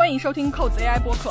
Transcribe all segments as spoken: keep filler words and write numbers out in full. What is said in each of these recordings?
欢迎收听扣子 A I 播客。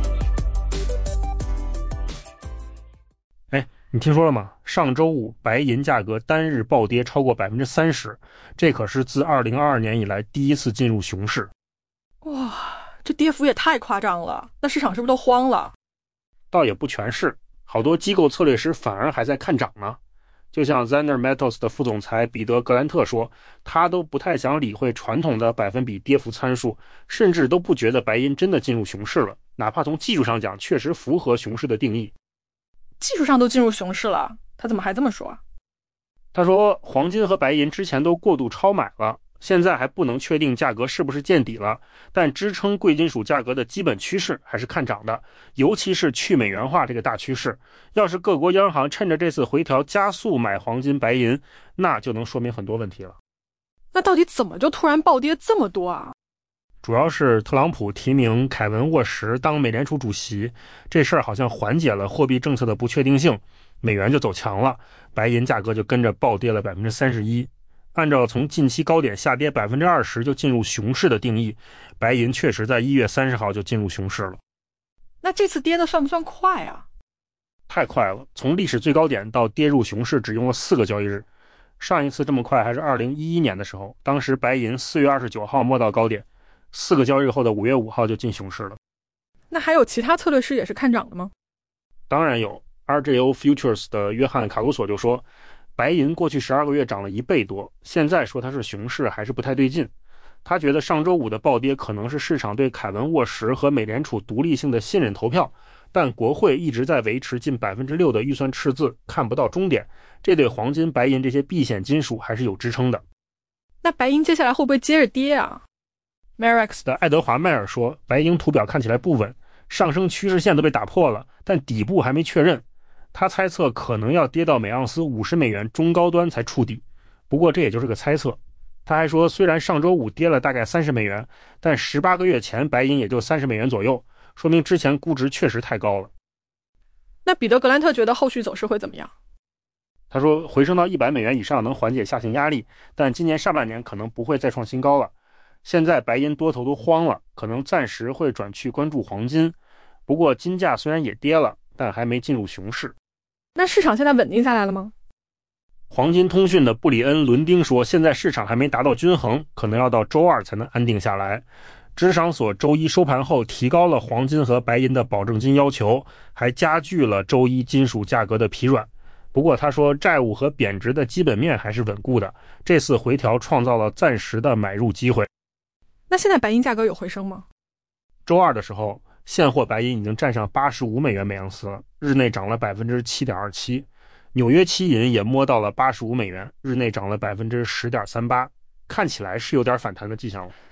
哎，你听说了吗？上周五白银价格单日暴跌超过 百分之三十， 这可是自二零二二年以来第一次进入熊市。 哇，这跌幅也太夸张了，那市场是不是都慌了？ 倒也不全是，好多机构策略师反而还在看涨呢。就像 Zenner Metals 的副总裁彼得·格兰特说，他都不太想理会传统的百分比跌幅参数，甚至都不觉得白银真的进入熊市了，哪怕从技术上讲确实符合熊市的定义。 技术上都进入熊市了，他怎么还这么说啊？ 他说黄金和白银之前都过度超买了，现在还不能确定价格是不是见底了，但支撑贵金属价格的基本趋势还是看涨的，尤其是去美元化这个大趋势。要是各国央行趁着这次回调加速买黄金白银，那就能说明很多问题了。 那到底怎么就突然暴跌这么多啊？ 主要是特朗普提名凯文·沃什当美联储主席，这事儿好像缓解了货币政策的不确定性，美元就走强了，白银价格就跟着暴跌了 百分之三十一。按照从近期高点下跌 百分之二十 就进入熊市的定义，白银确实在一月三十号就进入熊市了。 那这次跌的算不算快啊？ 太快了，从历史最高点到跌入熊市只用了四个交易日。上一次这么快还是二零一一年的时候，当时白银四月二十九号摸到高点，四个交易日后的五月五号就进熊市了。 那还有其他策略师也是看涨的吗？ 当然有， R J O Futures 的约翰卡鲁索就说，白银过去十二个月涨了一倍多，现在说它是熊市还是不太对劲。他觉得上周五的暴跌可能是市场对凯文·沃什和美联储独立性的信任投票，但国会一直在维持近 百分之六 的预算赤字，看不到终点，这对黄金白银这些避险金属还是有支撑的。 那白银接下来会不会接着跌啊？ Marex 的爱德华迈尔说，白银图表看起来不稳，上升趋势线都被打破了，但底部还没确认。他猜测可能要跌到每盎司五十美元中高端才触底，不过这也就是个猜测。他还说，虽然上周五跌了大概三十美元，但十八个月前白银也就三十美元左右，说明之前估值确实太高了。 那彼得格兰特觉得后续走势会怎么样？ 他说回升到一百美元以上能缓解下行压力，但今年上半年可能不会再创新高了。现在白银多头都慌了，可能暂时会转去关注黄金，不过金价虽然也跌了，但还没进入熊市。 那市场现在稳定下来了吗？ 黄金通讯的布里恩·伦丁说，现在市场还没达到均衡，可能要到周二才能安定下来。芝商所周一收盘后提高了黄金和白银的保证金要求，还加剧了周一金属价格的疲软。不过他说，债务和贬值的基本面还是稳固的，这次回调创造了暂时的买入机会。 那现在白银价格有回升吗？ 周二的时候，现货白银已经站上八十五美元每盎司了，日内涨了 百分之七点二七。纽约期银也摸到了八十五美元，日内涨了 百分之十点三八， 看起来是有点反弹的迹象了。